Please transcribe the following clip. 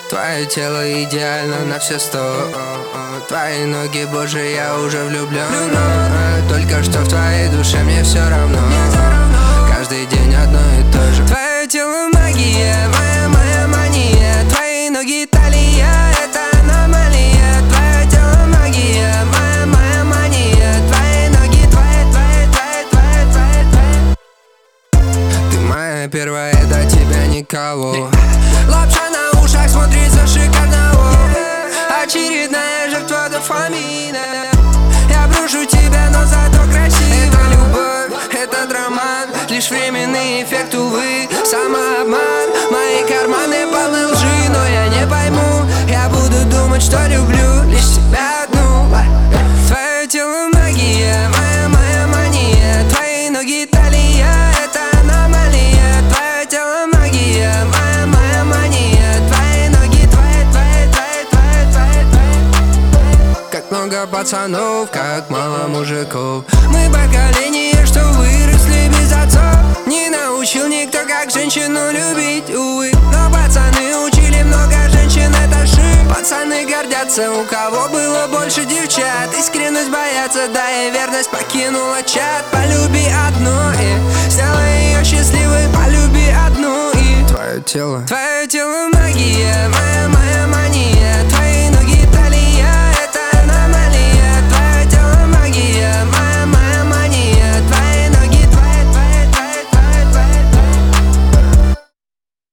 Твое тело идеально на все 100. Твои ноги, боже, я уже влюблен. Только что в твоей душе мне все равно. Каждый день одно и то же. Твое тело магия, моя мания. Твои ноги талия, это аномалия. Твое тело магия, моя мания. Твои ноги, твои. Ты моя первая, до тебя никого. Лапша на ушах смотрится шикарно. Очередная жертва дофамина. Я брошу тебя, но зато красиво. Это любовь, этот роман, лишь временный эффект, увы, самообман. Мои карманы полны лжи, но я не пойму. Я буду думать, что люблю лишь тебя одну. Твое тело магия, моя мания. Твои ноги талия, это аномалия. Твое тело магия, моя мания. Твои ноги, твои. Как много пацанов, как мало мужиков. Мы поколение, что выросли без отцов. Не научил никто, как женщину любить, увы. Но пацаны учили много женщин, это шик. Пацаны гордятся, у кого было больше девчат. Искренность боятся, да и верность покинула чат. Полюби одну и сделай ее счастливой. Полюби одну и твое тело магия, моя